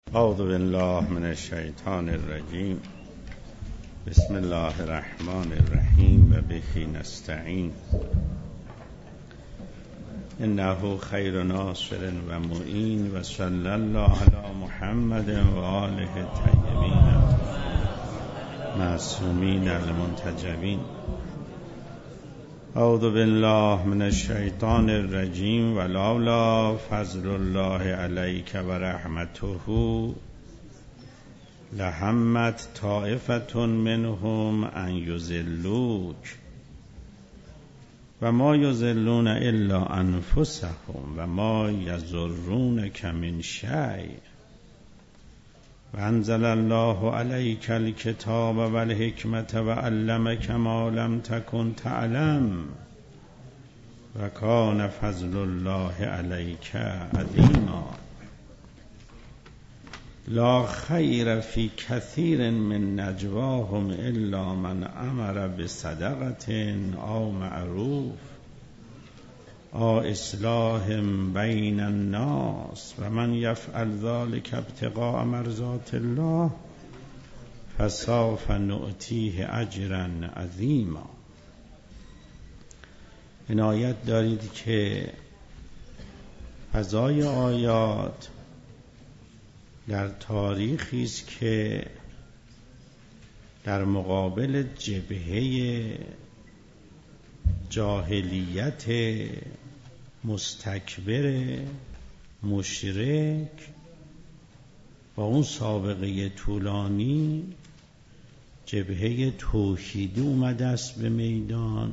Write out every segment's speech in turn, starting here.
اعوذ بالله من الشیطان الرجیم. بسم الله الرحمن الرحیم و به نستعین. انه خیر ناصر و معین و صلی الله علی محمد و آله الطیبین معصومین المنتجبین. اعوذ بالله من الشیطان الرجیم ولولا فضل الله علیک و رحمته لهمت طائفة منهم ان یضلوک و ما یضلون الا انفسهم و ما یضرونک من شیء و انزل الله علیک الکتاب و الحکمة و علمک ما لم تکن تعلم و کان فضل الله علیک عظیما. لا خیر فی کثیر من نجواهم الا من امر بصدقة او معروف او اصلاح بین الناس و من یفعل ذلک ابتغاء مرضات الله فسوف نؤتیه اجرا عظیما. عنایت دارید که فضای آیات در تاریخی است که در مقابل جبهه جاهلیت مستکبر مشرک با اون سابقه طولانی جبهه توحیدی اومده است به میدان.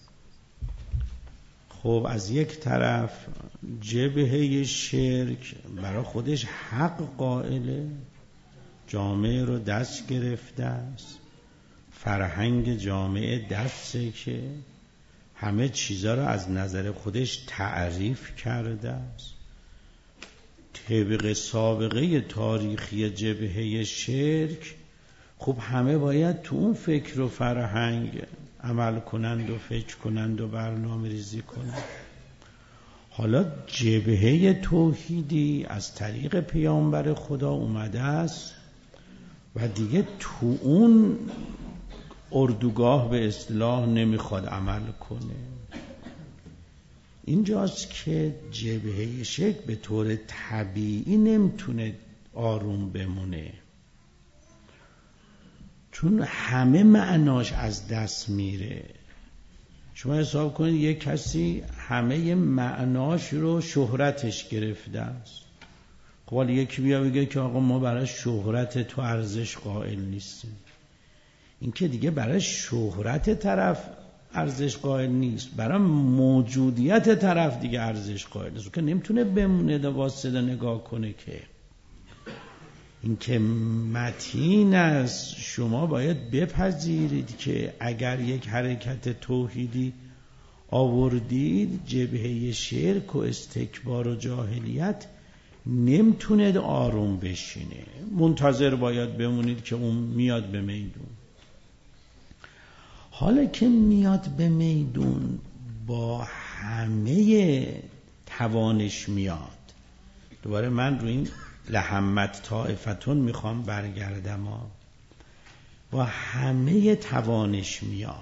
خب از یک طرف جبهه شرک برای خودش حق قائله، جامعه رو دست گرفته است، فرهنگ جامعه دسته که همه چیزا رو از نظر خودش تعریف کرده است. طبق سابقه تاریخی جبهه شرک خب همه باید تو اون فکر و فرهنگ عمل کنند و فکر کنند و برنامه ریزی کنند. حالا جبهه توحیدی از طریق پیامبر خدا اومده است و دیگه تو اون اردوگاه به اصطلاح نمیخواد عمل کنه. اینجاست که جبهه شرک به طور طبیعی نمیتونه آروم بمونه، چون همه معناش از دست میره. شما حساب کنید یک کسی همه معناش رو شهرتش گرفته است. خب حالا یکی بیا بگه که آقا ما برای شهرت تو ارزش قائل نیستیم. این که دیگه برای شهرت طرف ارزش قائل نیست، برای موجودیت طرف دیگه ارزش قائل نیست که نمیتونه بمونه دا واسطه نگاه کنه. که این که متین است، شما باید بپذیرید که اگر یک حرکت توحیدی آوردید، جبهه شرک و استکبار و جاهلیت نمیتونه آروم بشینه، منتظر باید بمونید که اون میاد به میدون. حالا که میاد به میدون با همه توانش میاد. دوباره من رو این لهمت طائفتون میخوام برگردم. با همه توانش میاد.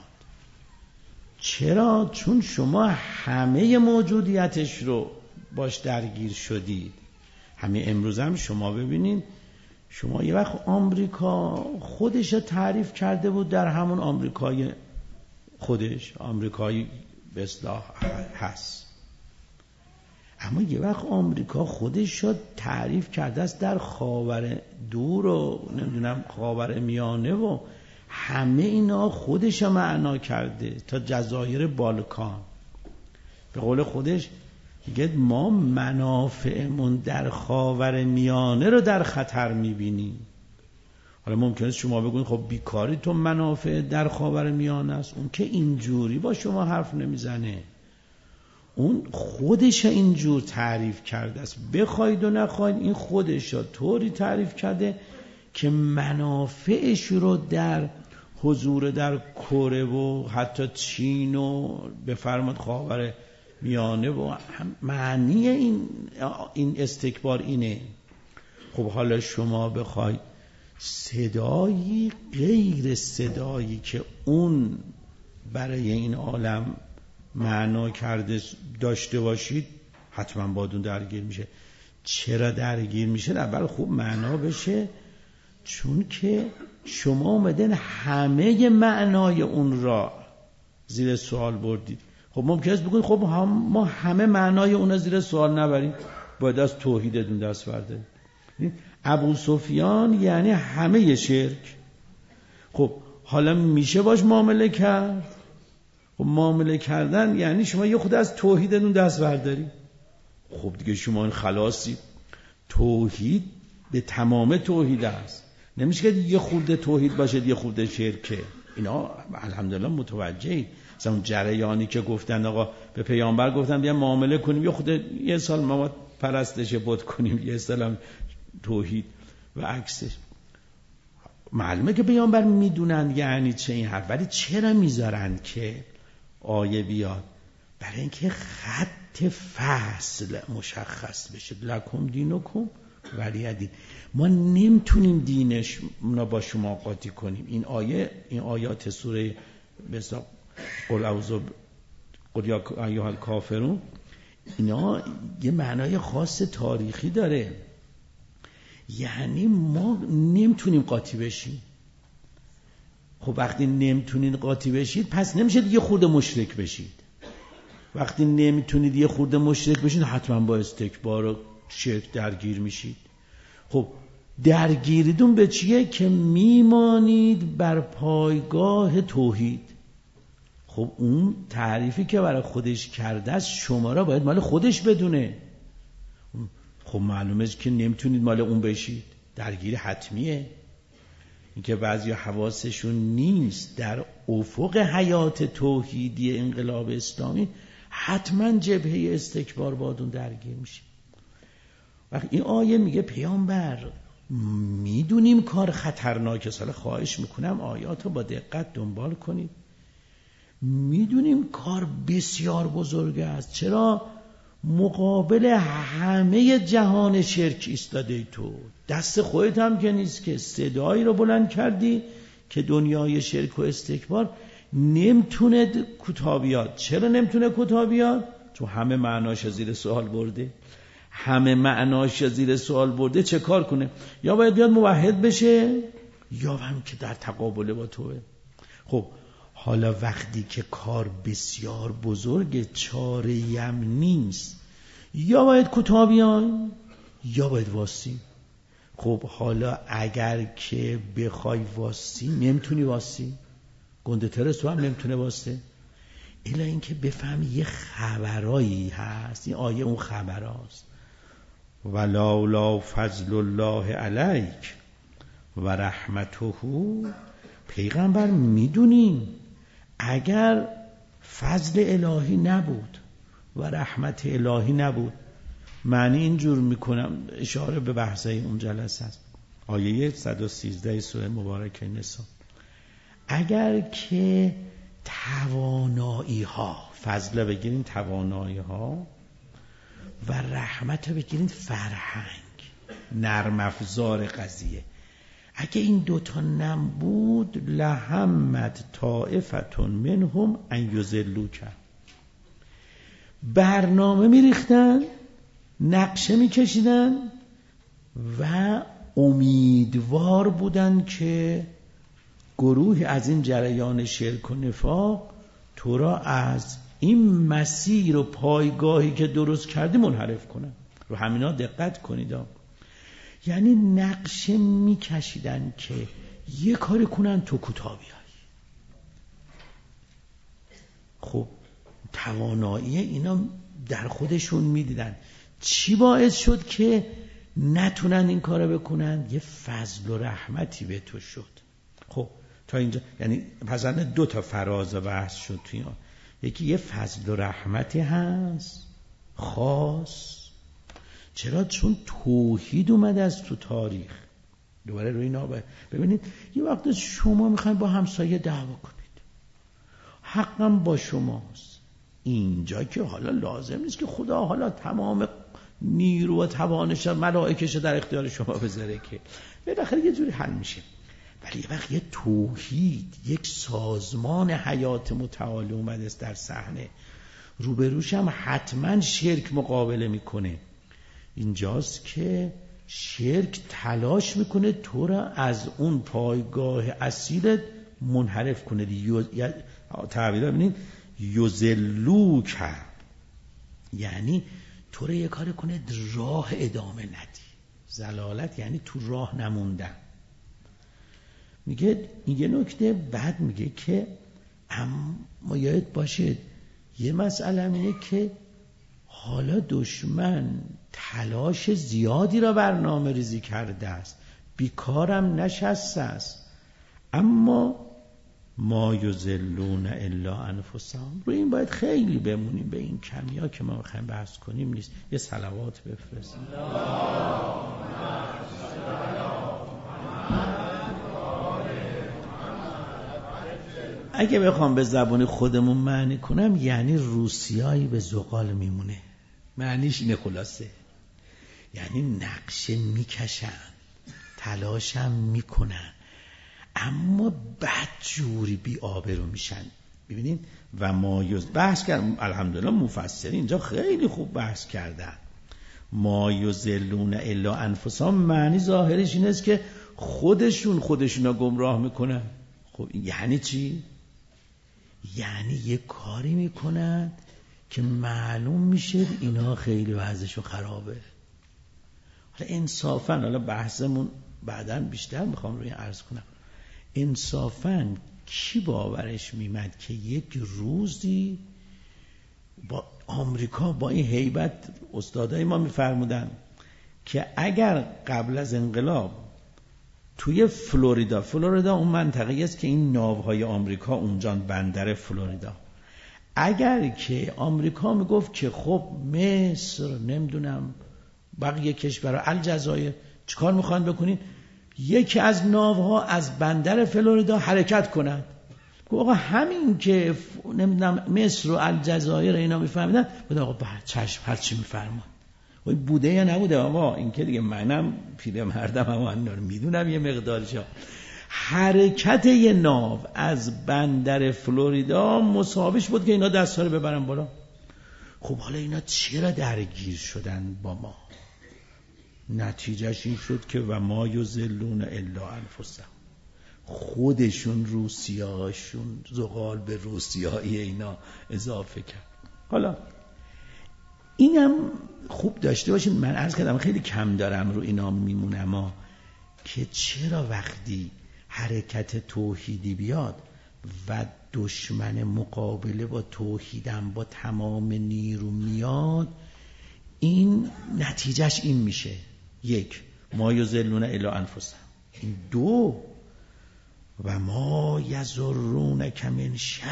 چرا؟ چون شما همه موجودیتش رو باش درگیر شدید. همه امروز هم شما ببینید، شما یه وقت آمریکا خودش تعریف کرده بود در همون آمریکای خودش، آمریکایی به اصطلاح هست، اما یه وقت آمریکا خودش شد تعریف کرده است در خاور دور و نمیدونم خاور میانه و همه اینا خودش معنا کرده تا جزایر بالکان. به قول خودش میگه ما منافعمون در خاور میانه رو در خطر میبینیم. حالا ممکنه شما بگوین خب بیکاری تو منافع در خاور میانه است. اون که اینجوری با شما حرف نمیزنه، اون خودش اینجور تعریف کرده است. بخواید و نخواید این خودش طوری تعریف کرده که منافعش رو در حضور در کره و حتی چین و بفرماد خاور میانه و معنی این استکبار اینه. خب حالا شما بخوای صدایی غیر صدایی که اون برای این عالم معنا کرده داشته باشید، حتما بادون درگیر میشه. چرا درگیر میشه؟ اول خوب معنا بشه، چون که شما اومدن همه معنای اون را زیر سوال بردید. خب ممکنه است بگید خب ما همه معنای اون را زیر سوال نبریم، باید از توحیدتون دست برداریم. ابو سفیان یعنی همه شرک. خب حالا میشه باش معامله کرد؟ خب معامله کردن یعنی شما یه خود از توحیدتون دست برداری. خب دیگه شما این خلاصی. توحید به تمام توحید است، نمیشه که یه خورده توحید باشه یه خورده شرکه. اینا الحمدلله متوجهی. مثلا اون جریانی که گفتن آقا به پیامبر گفتن بیا معامله کنیم، یه سال ما پرستش بت کنیم، یه سال توحید و عکسش. معلومه که پیامبر میدونن یعنی چه این حرف، ولی چرا میذارن که آیه بیاد؟ برای اینکه خط فصل مشخص بشه. لکم دینکم ولی دین. ما نمیتونیم دینش با شما قاطی کنیم. این آیات سوره بسا قل اعوذ قل یا ایها الکافرون، اینا یه معنای خاص تاریخی داره. یعنی ما نمیتونیم قاطی بشیم. خب وقتی نمیتونید قاطی بشید، پس نمیشه یه خورده مشرک بشید. وقتی نمیتونید یه خورده مشرک بشید، حتما با استکبار و شرک درگیر میشید. خب درگیریدون به چیه؟ که میمانید بر پایگاه توحید. خب اون تعریفی که برای خودش کرده است، شما را باید مال خودش بدونه. خب معلومه که نمیتونید مال اون بشید، درگیری حتمیه. اینکه بعضی حواسشون نیست در افق حیات توحیدی انقلاب اسلامی، حتما جبهه استکبار بادون درگیر میشه. وقتی این آیه میگه پیامبر میدونیم کار خطرناکه، سال خواهش میکنم آیاتو با دقت دنبال کنید. میدونیم کار بسیار بزرگ است. چرا؟ مقابل همه جهان شرک ایستاده ای تو. دست خودت هم که نیست که صدایی رو بلند کردی که دنیای شرک و استکبار نمیتونه کوتاه بیاد. چرا نمیتونه کوتاه بیاد؟ چون همه معناش زیر سوال برده. همه معناش زیر سوال برده چه کار کنه؟ یا باید بیاد موحد بشه، یا هم که در تقابل با توه. خب حالا وقتی که کار بسیار بزرگ، چاره‌ای هم نیست، یا باید کوتاه بیان یا باید واسی. خب حالا اگر که بخوای واسی، نمیتونی واسی. گنده ترس تو هم نمیتونه واسه. الا اینکه بفهمی یه خبرایی هست. این آیه اون خبراست. ولولا فضل الله علیک و رحمته. پیغمبر میدونیم اگر فضل الهی نبود و رحمت الهی نبود. معنی اینجور میکنم، اشاره به بحثه اون جلسه است. آیه 113 سوره مبارکه نساء. اگر که توانایی ها، فضل بگیرین توانایی ها، و رحمت بگیرین فرهنگ، نرم افزار قضیه، اگه این دوتا نبود لهمت طائفتون منهم ان یضلوک. برنامه میریختن، نقشه میکشیدن و امیدوار بودن که گروه از این جریان شرک و نفاق تو را از این مسیر و پایگاهی که درست کردی منحرف کنن. رو همینا دقت کنید. یعنی نقشه میکشیدن که یه کاری کنن تو کوتاه بیای. خب توانایی اینا در خودشون میدیدن. چی باعث شد که نتونن این کارو بکنن؟ یه فضل و رحمتی به تو شد. خب تا اینجا یعنی مثلا دو تا فراز بحث شد توی آن. یکی یه فضل و رحمتی هست خاص. چرا؟ چون توحید اومده از تو تاریخ. دوباره روی اینا ببینید، یه وقت شما میخواین با همسایه دعوا کنید، حقم با شماست. اینجا که حالا لازم نیست که خدا حالا تمام نیرو و توانش ملائکه‌شو در اختیار شما بذاره که بالاخره یه جوری حل میشه. ولی یه وقت یه توحید، یک سازمان حیات متعال اومده است در صحنه، روبروش هم حتما شرک مقابله میکنه. اینجاست که شرک تلاش میکنه تو را از اون پایگاه اصیلت منحرف کنه. تعبیر ببینید، یذلوک، یعنی تو را یه کار کنه راه ادامه ندی. ضلالت یعنی تو راه نموندن. میگه این یه نکته بعد میگه که اما یاد باشه یه مسئله اینه که حالا دشمن تلاش زیادی را برنامه ریزی کرده است، بیکارم نشسته است، اما ما یضلون الا انفسهم. روی این باید خیلی بمونیم، به این کمیا که ما میخوایم بحث کنیم نیست. یه صلوات بفرستیم. اگه بخوام به زبان خودمون معنی کنم یعنی روسیایی به زغال میمونه. معنیش اینه خلاصه، یعنی نقشه میکشن، تلاشم میکنن، اما بدجوری بی آبرو میشن. ببینید و ما بحث کردم، الحمدلله مفسرین اینجا خیلی خوب بحث کردن. ما یضلون الا انفسهم معنی ظاهرش این است که خودشون گمراه میکنن. خب یعنی چی؟ یعنی یه کاری میکنن که معلوم میشه اینا خیلی وضعشون خرابه. حالا انصافاً، حالا بحثمون بعداً بیشتر میخوام روی عرض کنم، انصافاً کی باورش میمد که یک روزی با آمریکا با این هیبت، استادای ما میفرمودن که اگر قبل از انقلاب توی فلوریدا اون منطقه‌ای است که این ناوهای آمریکا اونجا بندر فلوریدا، اگر که آمریکا میگفت که خب مصر نمیدونم بقیه کشورها الجزایر چیکار میخوان بکنین، یکی از ناوها از بندر فلوریدا حرکت کنند، آقا همین که نمیدونم مصر و الجزایر اینا میفهمیدن، بود آقا چشم هر چی میفرمان. بوده یا نبوده آقا، این که دیگه منم پیرمردم اما اینا رو میدونم یه مقدارشا. حرکت یه ناو از بندر فلوریدا مساویش بود که اینا دستا رو ببرن بالا. خب حالا اینا چرا درگیر شدن با ما؟ نتیجهش این شد که و ما یضلون الا انفسهم، خودشون روسیاشون زغال به روسیایی اینا اضافه کرد. حالا اینم خوب داشته باشین، من عرض کردم خیلی کم دارم رو اینا میمونم که چرا وقتی حرکت توحیدی بیاد و دشمن مقابله با توحیدم با تمام نیرو میاد، این نتیجهش این میشه: یک، ما یضلون الا انفسهم. دو، و ما یضرونک من شیء.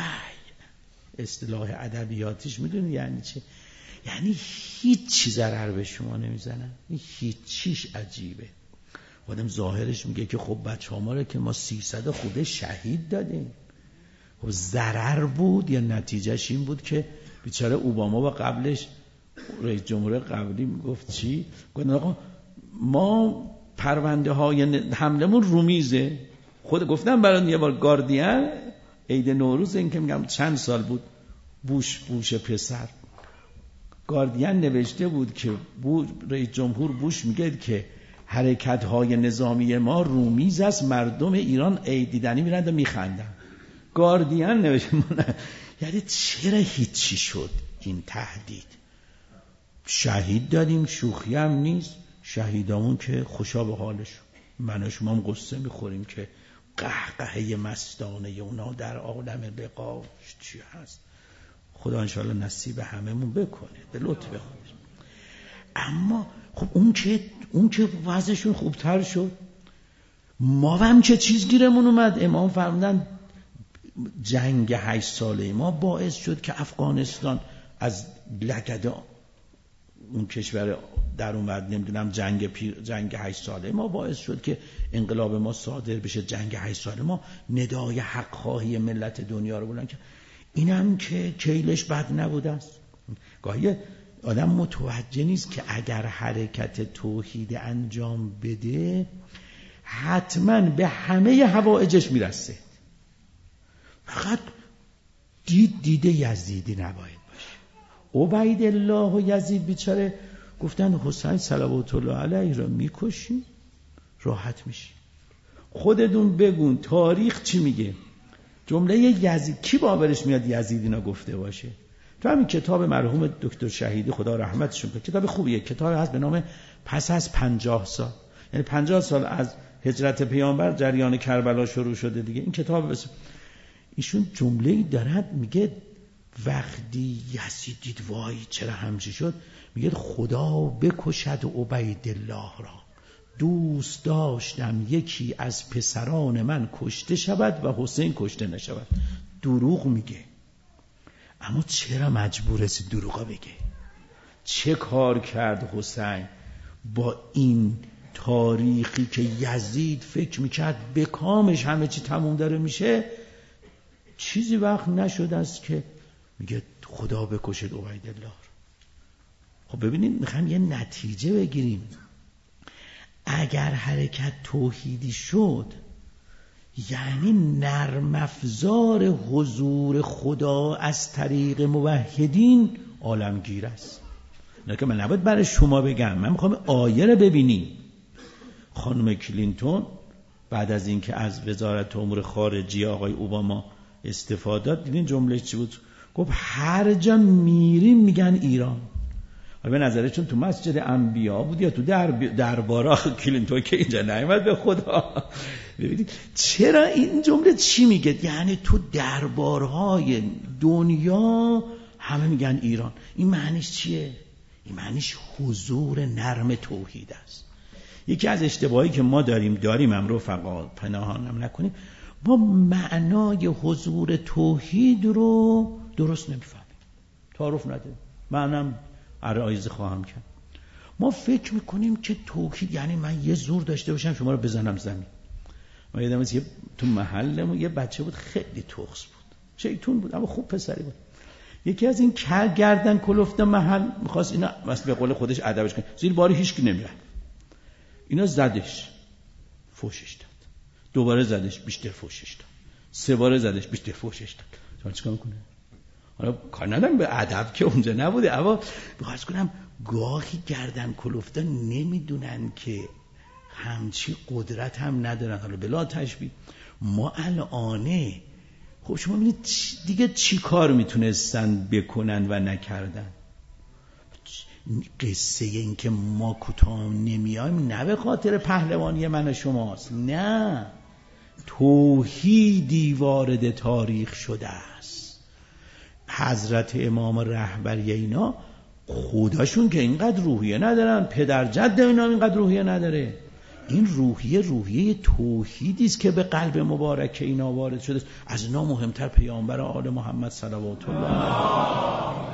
اصطلاح ادبیاتیش میدونی یعنی چه؟ یعنی هیچ ضرر به شما نمیزنن. این هیچیش عجیبه. آدم ظاهرش میگه که خب بچه‌ها ما رو که ما 300 خوده شهید دادیم، خب ضرر بود یا نتیجهش این بود که بیچاره اوباما و قبلش رئیس جمهور قبلی میگفت چی؟ گفتن آقا ما پرونده های حملمون رومیزه. خود گفتم برای یه بار گاردین عید نوروز، این که میگم چند سال بود، بوش پسر، گاردین نوشته بود که رئیس جمهور بوش میگه که حرکت‌های نظامی ما رومیز است، مردم ایران عید دیدنی میرند و میخندن. گاردین نوشته یعنی چرا هیچی شد این تهدید؟ شهید دادیم، شوخی هم نیست. شهیدامون که خوشا به حالشون، من و شما هم قصه میخوریم که قهقهه مستانه اونا در عالم لقا چی هست. خدا انشاءالله نصیب هممون بکنه به لطف خودش. اما خب اون که وضعشون خوبتر شد، ما هم چه چیز گیرمون اومد. امام فرمودن جنگ 8 ساله ما باعث شد که افغانستان از لگد اون کشور در اومد. نمیدونم جنگ 8 ساله ما باعث شد که انقلاب ما صادر بشه. جنگ 8 ساله ما ندای حق خواهی ملت دنیا رو بلند کرد. اینم که کیلش بد نبوده است. گاهی آدم متوجه نیست که اگر حرکت توحید انجام بده حتما به همه حوائجش میرسه. فقط دیده یزیدی نباید باشه. عبیدالله و یزید بیچاره گفتن حسین صلوات الله علیه را میکشیم راحت میشی. خودتون بگون تاریخ چی میگه؟ جمله یزید کی باورش میاد یزید اینا گفته باشه؟ تو همین کتاب مرحوم دکتر شهیدی خدا رحمتشون کنه، کتاب خوبیه، کتاب هست به نام پس از 50 سال، یعنی 50 سال از هجرت پیامبر جریان کربلا شروع شده دیگه. این کتاب ایشون جمله‌ای دارد میگه وقتی یزید دید وای چرا همچی شد، میگه خدا بکشد عبیدالله را، دوست داشتم یکی از پسران من کشته شود و حسین کشته نشود. دروغ میگه، اما چرا مجبور است دروغ بگه؟ چه کار کرد حسین با این تاریخی که یزید فکر میکرد به کامش همه چی تموم داره میشه؟ چیزی وقت نشد است که میگه خدا بکشد عبیدالله. خب ببینید میخوایم یه نتیجه بگیریم. اگر حرکت توحیدی شد یعنی نرم افزار حضور خدا از طریق موحدین عالمگیر است. نه که من نباید برای شما بگم، من میخوام آیه رو ببینیم. خانم کلینتون بعد از اینکه از وزارت امور خارجه آقای اوباما استفاده داد، دیدین جمله چی بود؟ گفت هر جا میریم میگن ایران. حالا به نظره چون تو مسجد انبیا بود یا تو دربارا کلینتون که اینجا نیامد به خدا. ببینید چرا این جمله چی میگه؟ یعنی تو دربارهای دنیا همه میگن ایران. این معنیش چیه؟ این معنیش حضور نرم توحید است. یکی از اشتباهی که ما داریم هم رفقا پنهانم نکنیم، ما معنای حضور توحید رو درست نمیفهمیم، تعارف نداریم. منم عرایض خواهم کرد. ما فکر میکنیم که توحید یعنی من یه زور داشته باشم شما رو بزنم زمین. ما یادم میاد تو محلمون یه بچه بود خیلی تخس بود، شیطون بود اما خوب پسری بود. یکی از این گردن کلفت محل میخواست اینا مثلا به قول خودش ادبش کنه، زیر باری هیچکی نمیره. اینا زدش، فوشش داد. دوباره زدش، بیشتر فوشش داد. 3 بار زدش، بیشتر فوشش داد. شما چیکار میکنه؟ حالا کار ندارم به ادب که اونجا نبوده، اما می‌خواستم کنم گاهی گردن کلفتا نمیدونن که همچی قدرت هم ندارن. حالا بلا تشبیه ما الانه خب شما ببینید دیگه چی کار میتونستن بکنن و نکردن. قصه این که ما کوتاه نمیایم نه به خاطر پهلوانی من و شماست، نه، توحیدی وارد تاریخ شده است. حضرت امام رهبری اینا خودشون که اینقدر روحیه ندارن، پدر جد اینا اینقدر روحیه نداره. این روحیه توحیدی است که به قلب مبارک اینا وارد شده است. از اینا مهمتر پیامبر آل محمد صلوات الله علیه.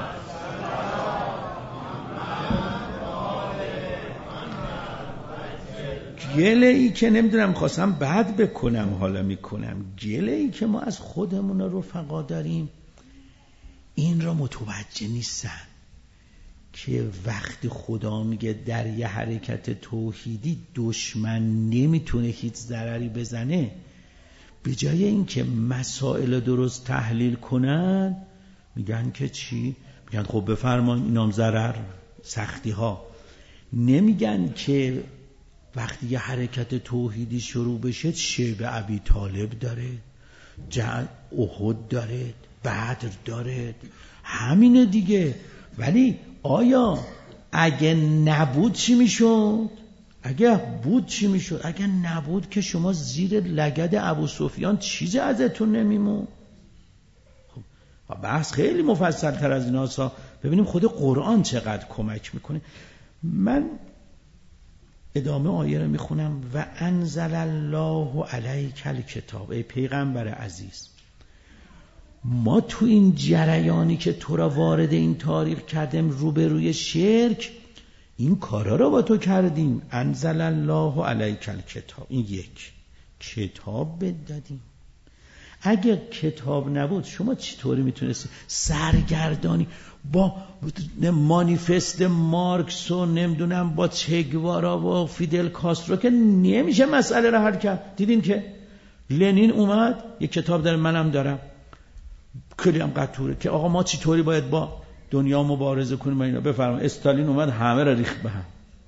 گله ای که نمیدونم خواستم بد بکنم حالا میکنم، گله ای که ما از خودمون رفقا داریم این را متوجه نیستن که وقتی خدا میگه در یه حرکت توحیدی دشمن نمیتونه هیچ ضرری بزنه، به جای اینکه مسائل درست تحلیل کنن میگن که چی؟ میگن خب بفرمایید اینام ضرر سختی ها. نمیگن که وقتی یه حرکت توحیدی شروع بشه شیب ابی طالب داره، احد داره، بدر داره، همینه دیگه. ولی آیا اگه نبود چی میشد؟ اگه بود چی میشد؟ اگه نبود که شما زیر لگد ابو سفیان چیزی ازتون نمیمون. خب بحث خیلی مفصل تر از ایناست. ببینیم خود قرآن چقدر کمک میکنه. من ادامه آیه رو میخونم. و انزل الله علیک الکتاب. ای پیغمبر عزیز، ما تو این جریانی که تو را وارد این تاریخ کردیم روبروی شرک این کارا را با تو کردیم. انزل الله علیک الکتاب، این یک کتاب بدادیم. اگه کتاب نبود شما چطوری میتونستی سرگردانی با مانیفست مارکس و نمیدونم با چگوارا و فیدل کاسترو که نمیشه مسئله را حل کرد. دیدین که لنین اومد یه کتاب داره، منم دارم، خیلی هم قطوره که آقا ما چطوری باید با دنیا مبارزه کنیم اینا. بفرمایید استالین اومد همه را ریخت به هم.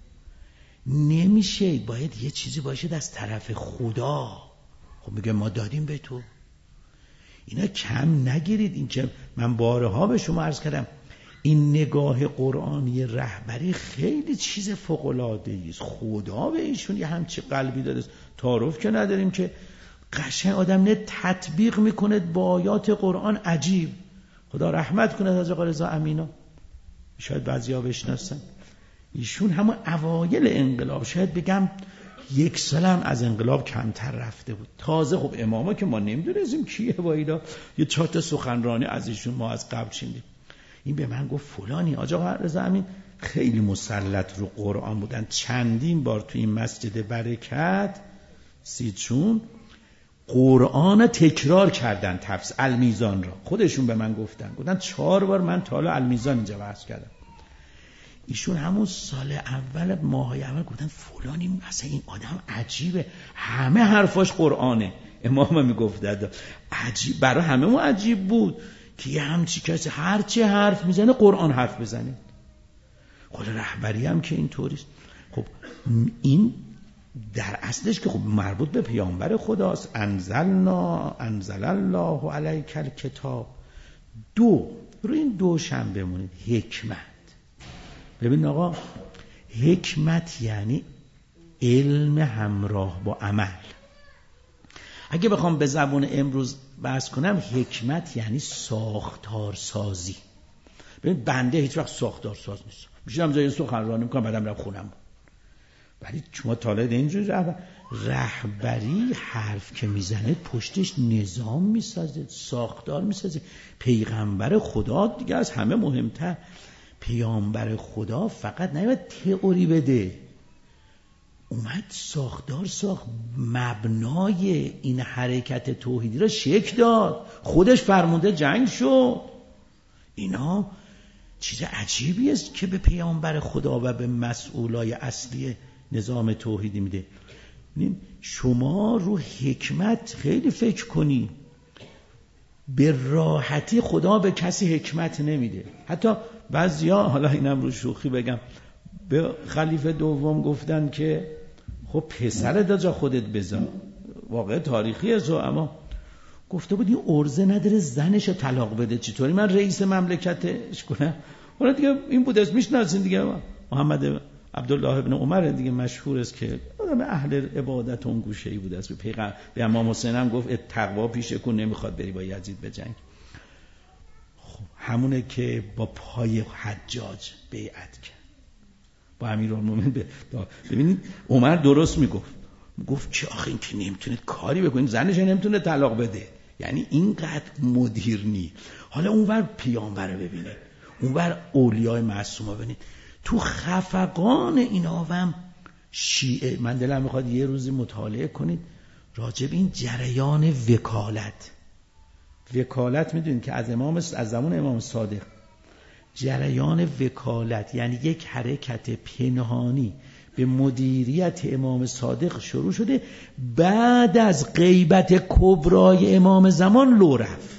نمیشه، باید یه چیزی باشه از طرف خدا. خب میگه ما دادیم به تو. اینا کم نگیرید. این که من بارها به شما عرض کردم، این نگاه قرآنی رهبری خیلی چیز فوق‌العاده‌ای است. خدا به ایشون یه همچی قلبی داده است. تعارف که نداریم که قشنگ آدم نه تطبیق میکنه با آیات قرآن. عجیب. خدا رحمت کنه از آقا رضا امینا، شاید بعضیا بشناسن. ایشون همون اوایل انقلاب، شاید بگم 1 سال هم از انقلاب کمتر رفته بود. تازه خب اماما که ما نمیدونستیم کیه با اینا، یه 4 تا سخنرانی از ایشون ما از قبل شنیدیم. این به من گفت فلانی آقا رضا امین خیلی مسلط رو قرآن بودن، چندین بار تو این مسجد برکت سیدچون قرآن تکرار کردن، تفسیر المیزان را خودشون به من گفتن 4 بار من تا حالا المیزان اینجا بحث کردم. ایشون همون سال اول، ماهای اول گفتن فلانی اصلا این آدم عجیبه، همه حرفاش قرآنه. امام میگفت عجیب، برای همه ما عجیب بود که یه همچی کسی هر چه حرف میزنه قرآن حرف بزنه. خود رهبری هم که اینطوریست. خب این در اصلش که خب مربوط به پیامبر خداست. انزل الله علیک الکتاب. 2 روی این 2 شم بمونید. حکمت. ببین آقا، حکمت یعنی علم همراه با عمل. اگه بخوام به زبان امروز بحث کنم، حکمت یعنی ساختار سازی. ببین بنده هیچ وقت ساختار ساز نیست، میشم جای سخنرانی میکنم بعدم رم خونم. ولی شما طالب اینجوری رهبری حرف که میزنه پشتش نظام میسازه، ساختار میسازه. پیغمبر خدا دیگه از همه مهمتر. پیامبر خدا فقط نمیاد تئوری بده، اومد ساختار ساخت، مبنای این حرکت توحیدی را شکل داد، خودش فرموده جنگ شد. اینا چیز عجیبی است که به پیامبر خدا و به مسئولای اصلی نظام توحیدی میده. شما رو حکمت خیلی فکر کنی. به راحتی خدا به کسی حکمت نمیده. حتی بعضیا، حالا اینم رو شوخی بگم، به خلیفه دوم گفتن که خب پسرت دا جا خودت بذار، واقع تاریخی است، اما گفته بود این عرضه نداره زنش طلاق بده، چطوری من رئیس مملکتش کنم؟ حالا دیگه این بود اسمش نازین دیگه، محمد عبدالله ابن عمر دیگه مشهور است که آدم اهل عبادت اون گوشه‌ای بود است. به امام حسین هم گفت تقوا پیشه کن، نمیخواد بری با یزید بجنگ. خب همونه که با پای حجاج بیعت کرد با امیرالمومنین. ببینید عمر درست میگفت که آخه این که نمیتونه کاری بکنه، زنش نمیتونه طلاق بده، یعنی اینقدر مدیرنی. حالا اونور پیامبر رو ببینید، اونور اولیای معصوم ببینید. تو خفقان اینا هم شیعه، من دلم میخواد یه روزی مطالعه کنید راجب این جریان وکالت میدونید که از زمان امام صادق جریان وکالت یعنی یک حرکت پنهانی به مدیریت امام صادق شروع شده. بعد از غیبت کبرای امام زمان لو رفت.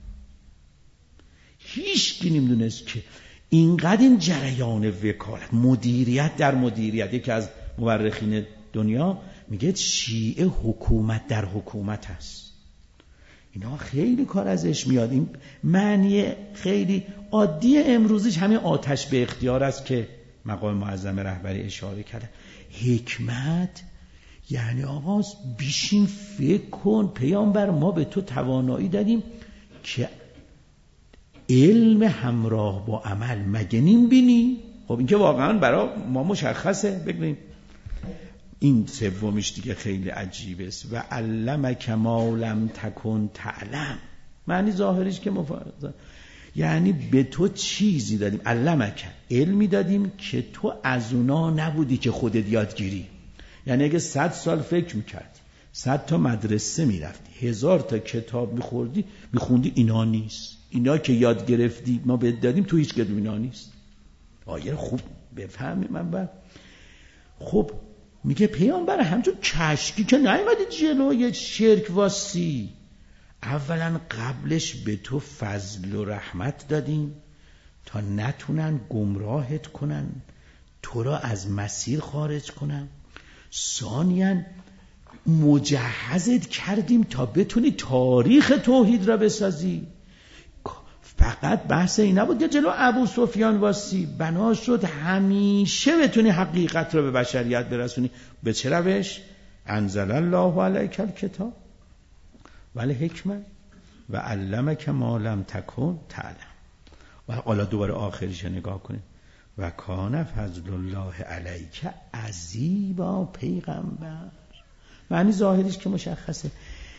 هیچ کی نمیدونست که اینقدر این جریان وکالت، مدیریت در مدیریت. یکی از مورخین دنیا میگه شیعه حکومت در حکومت هست. اینا خیلی کار ازش میاد. این معنی خیلی عادی امروزیش همین آتش به اختیار است که مقام معظم رهبری اشاره کرده. حکمت یعنی آقا بیشین فکر کن، پیامبر ما به تو توانایی دادیم که علم همراه با عمل، مگه نمی‌بینی؟ خب این که واقعا برای ما مشخصه. ببینیم این سومیش دیگه خیلی عجیبه است. و علمک ما لم تکن تعلم، معنی ظاهریش که یعنی به تو چیزی دادیم، علمک علمی دادیم که تو از اونا نبودی که خودت یادگیری. یعنی اگه 100 سال فکر میکردی، 100 تا مدرسه میرفتی، 1000 تا کتاب میخوندی، اینا نیست. اینا که یاد گرفتی ما بهت دادیم تو هیچ کدوم اینا نیست. آیه خوب بفهمی من بعد. خب میگه پیامبر همچون کشکی که نیومدی جلوی شرک واسی، اولا قبلش به تو فضل و رحمت دادیم تا نتونن گمراهت کنن، تو را از مسیر خارج کنن. ثانیاً مجهزت کردیم تا بتونی تاریخ توحید را بسازی. فقط بحث این نبود که جلو ابو سفیان واسی، بنا شد همیشه بتونی حقیقت را به بشریت برسونی. به چه روش؟ انزل الله علیک الکتاب والحکمة و علمک ما لم تکن تعلم. و حالا دوباره آخرش نگاه کنید، و کان فضل الله علیک عظیما. پیغمبر معنی ظاهریش که مشخصه،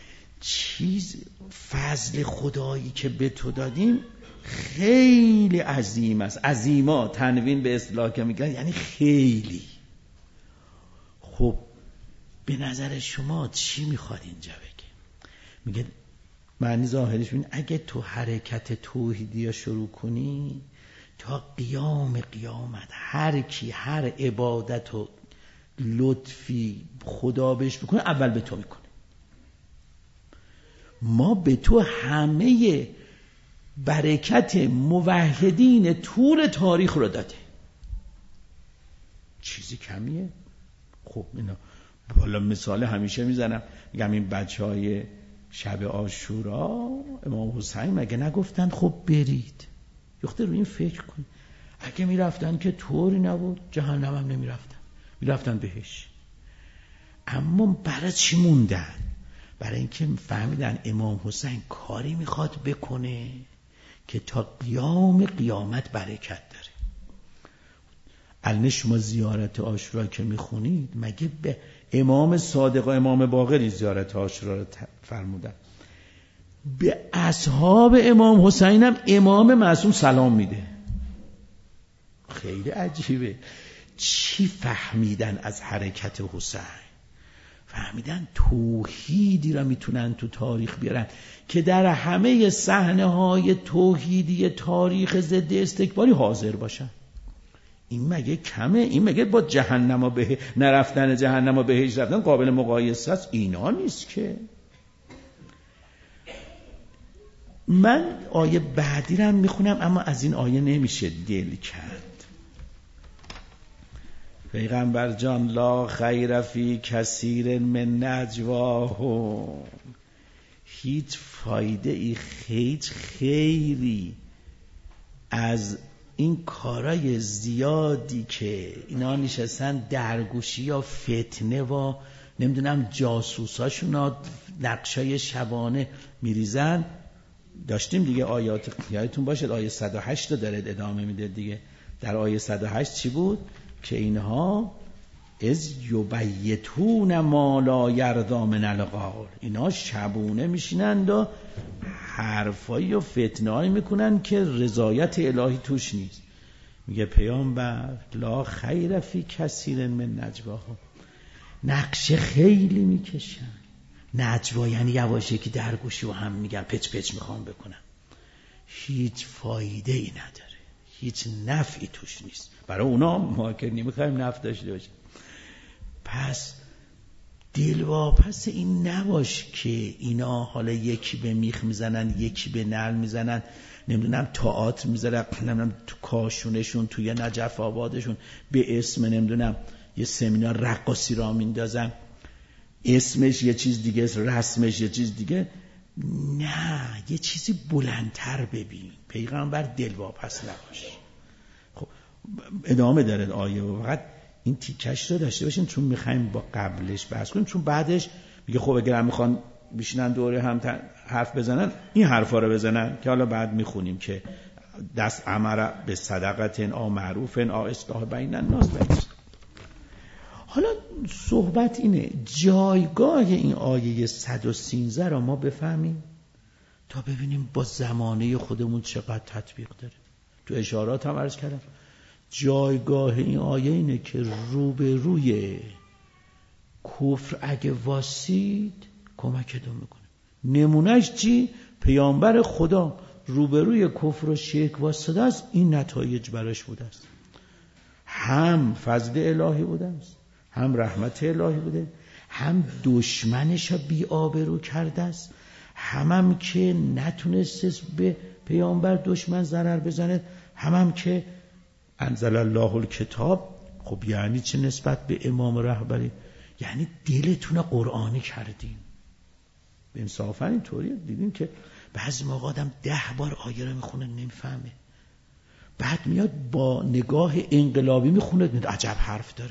فضل خدایی که به تو دادیم خیلی عظیم است. عظیما تنوین به اصطلاح که میگن یعنی خیلی. خب به نظر شما چی میخواد اینجا بگه؟ میگه معنی ظاهریش ببین، اگه تو حرکت توحیدی شروع کنی تا قیام قیامت هر کی هر عبادت و لطفی خدا بهش بکنه اول به تو میکنه. ما به تو همه برکت موحدین طول تاریخ رو داده، چیزی کمیه؟ خب اینا حالا مثال همیشه میزنم، میگم این بچهای شب عاشورا امام حسین مگه نگفتن خب برید؟ یخته روی این فکر کن، اگه میرفتن که طوری نبود، جهنم هم نمیرفتن، میرفتن بهش. اما برای چی موندن؟ برای اینکه فهمیدن امام حسین کاری میخواد بکنه که تا قیام قیامت برکت داره. الان شما زیارت عاشورا که میخونید، مگه به امام صادق و امام باقری زیارت عاشورا رو فرمودن؟ به اصحاب امام حسین هم امام معصوم سلام میده. خیلی عجیبه. چی فهمیدن از حرکت حسین؟ فهمیدن توحیدی را میتونن تو تاریخ بیارن که در همه صحنه‌های توحیدی تاریخ ضد استکباری حاضر باشن. این مگه کمه؟ این مگه با جهنم و نرفتن جهنم و بهشت رفتن قابل مقایسه است؟ اینا نیست که. من آیه بعدی رو میخونم اما از این آیه نمیشه دل کرد. پیغمبر جان لا خیر فی کثیر من نجواهم، هیچ فایده ای خیری از این کارای زیادی که اینا نشستن درگوشی یا فتنه و نمیدونم جاسوساشون ها نقشای شبانه میریزن. داشتیم دیگه آیات، یادتون باشد آیه 108 رو داره ادامه میده دیگه. در آیه 108 چی بود؟ که اینها از یبیتون ما لا یرضی من القول، اینا شبونه میشینند و حرفایی و فتنه‌ای میکنن که رضایت الهی توش نیست. میگه پیامبر لا خیر فی کثیر من نجواهم، نقشه خیلی میکشن. نجوا یعنی یواشه که درگوشی و هم میگن پچ پچ میخوام بکنم، هیچ فایده ای نداره، هیچ نفعی توش نیست. برای اونا ما که نمیخوایم نفع داشته باشه. پس دلواپس این نباش که اینا حالا یکی به میخ میزنن، یکی به نعل میزنن، نمیدونم تئاتر میذارن، نمیدونم تو کاشونشون توی نجف آبادشون به اسم نمیدونم یه سمینار رقاصی را میندازن، اسمش یه چیز دیگه، رسمش یه چیز دیگه. نه، یه چیزی بلندتر ببین. پیغمبر دلواپس نباش. خب ادامه داره آیه و فقط این تیکش رو داشته باشین چون میخوایم با قبلش بحث کنیم، چون بعدش میگه خب اگر هم میخوان بشینن دوره هم حرف بزنن این حرفا رو بزنن که حالا بعد میخونیم که دست امر به صدقت او معروف او اصلاح بین الناس. حالا صحبت اینه جایگاه این آیه 113 رو ما بفهمیم تا ببینیم با زمانه خودمون چقدر تطبیق داره. تو اشارات هم عرض کردم جایگاه این آیه اینه که روبروی کفر اگه واسید کمکتون میکنه. نمونهش چی؟ پیامبر خدا روبروی کفر و شرک واسده است، این نتایج براش بوده است. هم فضل الهی بوده است، هم رحمت الهی بوده، هم دشمنش بی آبرو کرده است، هم که نتونست به پیامبر دشمن ضرر بزنه، هم که انزل الله الکتاب. خب یعنی چه نسبت به امام رهبری؟ یعنی دلتون قرآنی کردیم. به انصافا اینطوریه. دیدیم که بعضی موقع آدم 10 بار آیه رو میخونه نمیفهمه، بعد میاد با نگاه انقلابی میخونه، عجب حرف داره.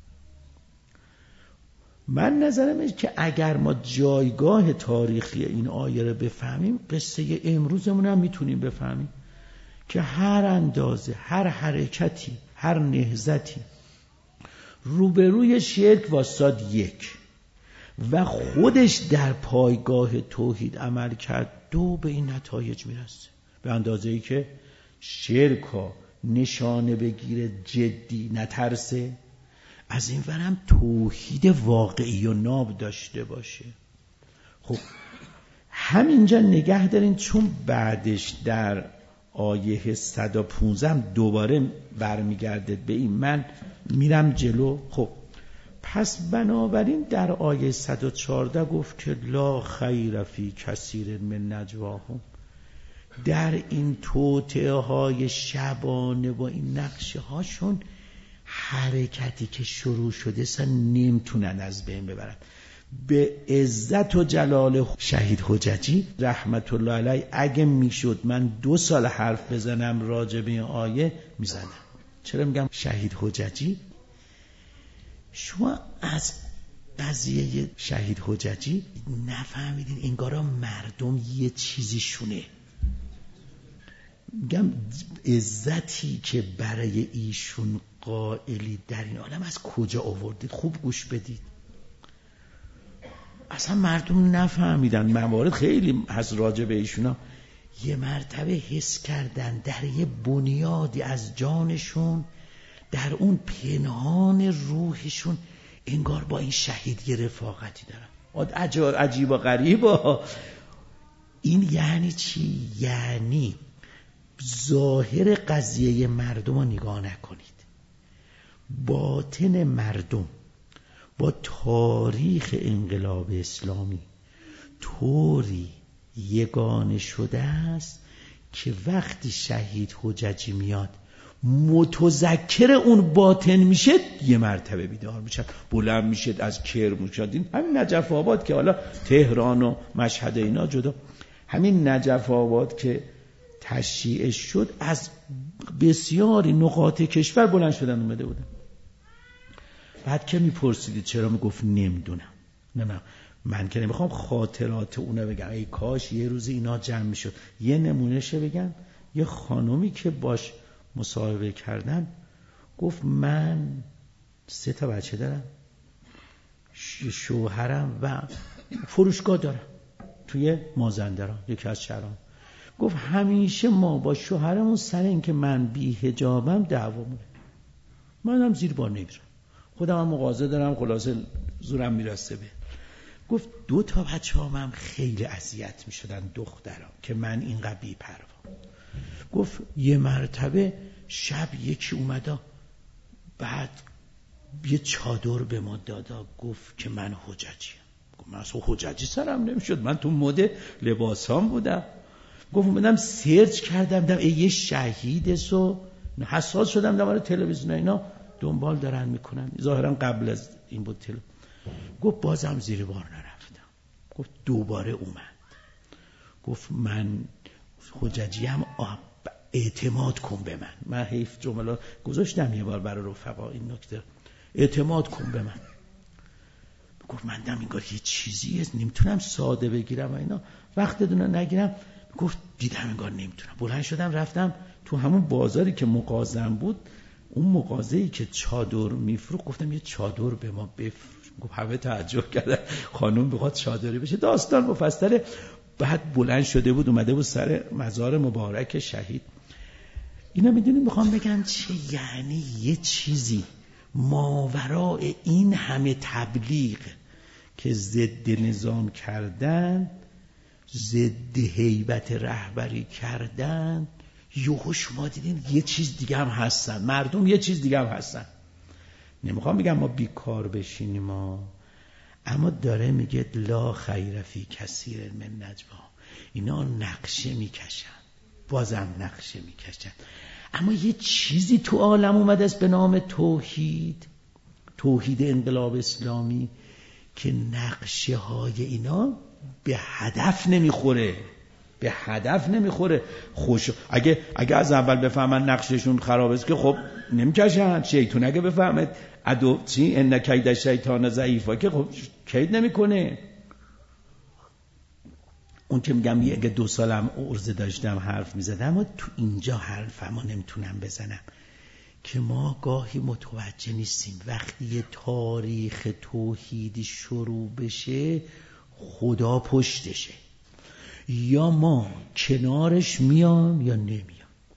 من نظرم اینه که اگر ما جایگاه تاریخی این آیه رو بفهمیم، قصه امروزمون هم میتونیم بفهمیم که هر اندازه، هر حرکتی، هر نهضتی روبروی شرک واساد یک و خودش در پایگاه توحید عمل کرد، 2 به این نتایج میرسه. به اندازه‌ای که شرکا نشانه بگیره، جدی نترسه، از این ورم توحید واقعی و ناب داشته باشه. خب همینجا نگه دارین، چون بعدش در آیه 115 دوباره برمیگرده به این. من میرم جلو. خب پس بنابراین در آیه 114 گفت که لا خیر فی کثیر من نجواهم، در این توطئه های شبانه با این نقشه هاشون حرکتی که شروع شده سن نمیتونن از بین ببرن. به عزت و جلال شهید حججی رحمت الله علیه اگه میشد من 2 سال حرف بزنم راجع به این آیه میزنم. چرا میگم شهید حججی؟ شما از قضیه شهید حججی نفهمیدین، انگارا مردم یه چیزی شونه. میگم عزتی که برای ایشون قائلی در این عالم از کجا آوردید؟ خوب گوش بدید. اصلا مردم نفهمیدن. موارد خیلی هست راجع به ایشونا. یه مرتبه حس کردن در یه بنیادی از جانشون، در اون پنهان روحشون، انگار با این شهید یه رفاقتی دارن. عجیب و غریبه. این یعنی چی؟ یعنی ظاهر قضیه مردم رو نگاه نکنید، باطن مردم با تاریخ انقلاب اسلامی طوری یگانه شده است که وقتی شهید حججی میاد متذکر اون باطن میشه، یه مرتبه بیدار میشه، بلند میشه، از کرم میشه. همین نجف آباد که حالا تهران و مشهد اینا جدا، همین نجف آباد که تشییع شد از بسیاری نقاط کشور بلند شدن اومده بودن. بعد که میپرسیدید چرا، میگفت نمیدونم. نه من که نمیخوام خاطرات اونو بگم، ای کاش یه روز اینا جمع میشد. یه نمونهشه بگم. یه خانومی که باش مصاحبه کردن گفت من 3 تا بچه دارم، شوهرم و فروشگاه دارم توی مازندران، یکی از شهرام. گفت همیشه ما با شوهرمون سر این که من بی حجابم دعوامونه، منم زیر بار نمیرم، خودم هم مغازه دارم، خلاصه زورم میرسه به. گفت 2 تا بچه‌ام هم خیلی اذیت میشدن، دخترام، که من اینقدر بی پروا. گفت یه مرتبه شب یکی اومدا، بعد یه چادر به ما دادا، گفت که من حججیم. گفت من اصلا حججی سرم نمیشد، من تو مد لباسام بودم. گفت اومدم سرچ کردم، دیدم یه شهیده سو حساس شدم، در تلویزیون اینا دنبال دارن میکنن، ظاهرا قبل از این بود گفت بازم زیر بار نرفتم. گفت دوباره اومد، گفت من حججیم، اعتماد کن به من حیف جمله گذاشتم یه بار برای رفقا این نکته، اعتماد کن به من. گفت من دم انگار یه چیزی است نمیتونم ساده بگیرم و اینا، وقت دونه نگیرم. گفت دیدم انگار نمیتونم. بلند شدم رفتم تو همون بازاری که مغازم بود، اون مغازه‌ای که چادر میفروخت، گفتم یه چادر به ما بفروش. گفت همه تعجب کردن، خانم بخواد چادری بشه، داستان مفصله. بعد بلند شده بود اومده بود سر مزار مبارک شهید. اینا میدونی میخوام بگم چه یعنی یه چیزی ماورای این همه تبلیغ که ضد نظام کردن، ضد هیبت رهبری کردن، یهو شما دیدین یه چیز دیگه هم هستن، مردم یه چیز دیگه هم هستن. نمیخوام بگم ما بیکار بشینیم اما داره میگه لا خیر فی کثیر من نجوا. اینا نقشه میکشن، بازم نقشه میکشن، اما یه چیزی تو عالم اومده است به نام توحید، توحید انقلاب اسلامی، که نقشه های اینا به هدف نمیخوره، به هدف نمیخوره. خوش اگه از اول بفهمن نقششون خراب است که خب نمیکشن. شیطان اگه بفهمه ادو چی ان کید شیطان ضعیفه که خب کید نمیکنه. اون که میگم اگه 2 سالم عرضه داشتم حرف میزدم، اما تو اینجا حرفمو نمیتونم بزنم که ما گاهی متوجه نیستیم وقتی یه تاریخ توحیدی شروع بشه خدا پشتشه، یا ما کنارش میام یا نمیام.